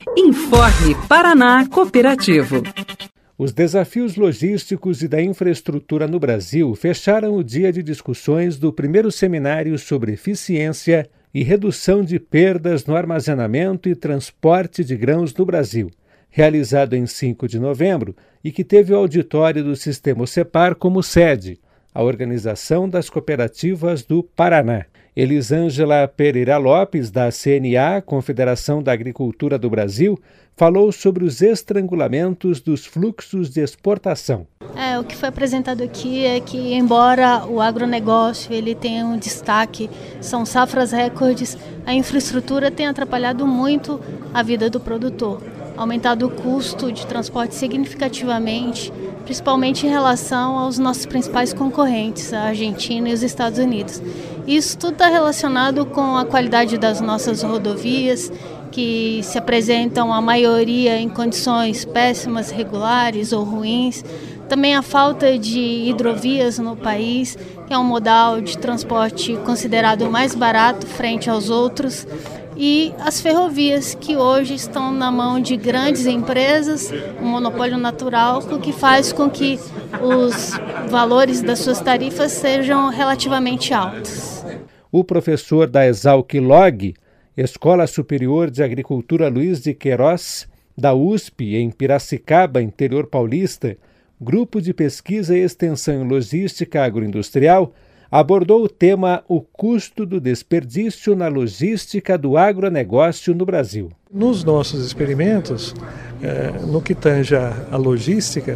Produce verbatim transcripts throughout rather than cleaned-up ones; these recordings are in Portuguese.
Informe Paraná Cooperativo. Os desafios logísticos e da infraestrutura no Brasil fecharam o dia de discussões do primeiro seminário sobre eficiência e redução de perdas no armazenamento e transporte de grãos no Brasil, realizado em cinco de novembro e que teve o auditório do Sistema Cepar como sede, a Organização das Cooperativas do Paraná. Elisângela Pereira Lopes, da C N A, Confederação da Agricultura do Brasil, falou sobre os estrangulamentos dos fluxos de exportação. É, o que foi apresentado aqui é que, embora o agronegócio ele tenha um destaque, são safras recordes, a infraestrutura tem atrapalhado muito a vida do produtor, aumentado o custo de transporte significativamente, principalmente em relação aos nossos principais concorrentes, a Argentina e os Estados Unidos. Isso tudo está relacionado com a qualidade das nossas rodovias, que se apresentam a maioria em condições péssimas, regulares ou ruins. Também a falta de hidrovias no país, que é um modal de transporte considerado mais barato frente aos outros. E as ferrovias, que hoje estão na mão de grandes empresas, um monopólio natural, o que faz com que os valores das suas tarifas sejam relativamente altos. O professor da Exalc-Log, Escola Superior de Agricultura Luiz de Queiroz, da U S P, em Piracicaba, interior paulista, Grupo de Pesquisa e Extensão em Logística Agroindustrial, abordou o tema O custo do desperdício na logística do agronegócio no Brasil. Nos nossos experimentos, eh, no que tange a logística,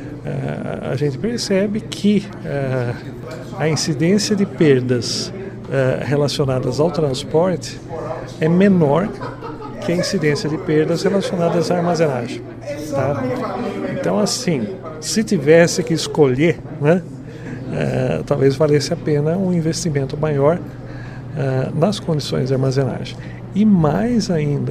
eh, a gente percebe que eh, a incidência de perdas eh, relacionadas ao transporte é menor que a incidência de perdas relacionadas à armazenagem. Tá? Então, assim, se tivesse que escolher, né, Uh, talvez valesse a pena um investimento maior uh, nas condições de armazenagem. E mais ainda,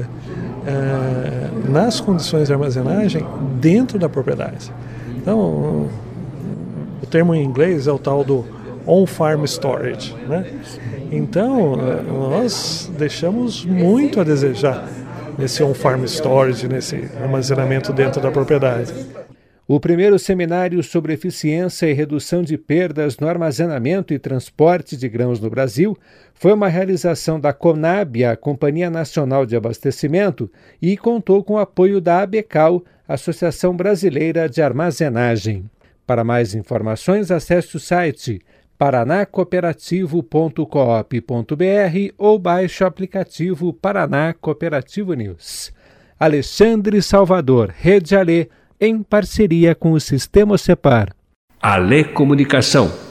uh, nas condições de armazenagem dentro da propriedade. Então, um, o termo em inglês é o tal do on-farm storage, né? Então, uh, nós deixamos muito a desejar nesse on-farm storage, nesse armazenamento dentro da propriedade. O primeiro seminário sobre eficiência e redução de perdas no armazenamento e transporte de grãos no Brasil foi uma realização da Conab, a Companhia Nacional de Abastecimento, e contou com o apoio da ABECAL, Associação Brasileira de Armazenagem. Para mais informações, acesse o site paraná cooperativo ponto coop ponto br ou baixe o aplicativo Paraná Cooperativo News. Alexandre Salvador, Rede Alê, em parceria com o Sistema Cepar. Alê Comunicação.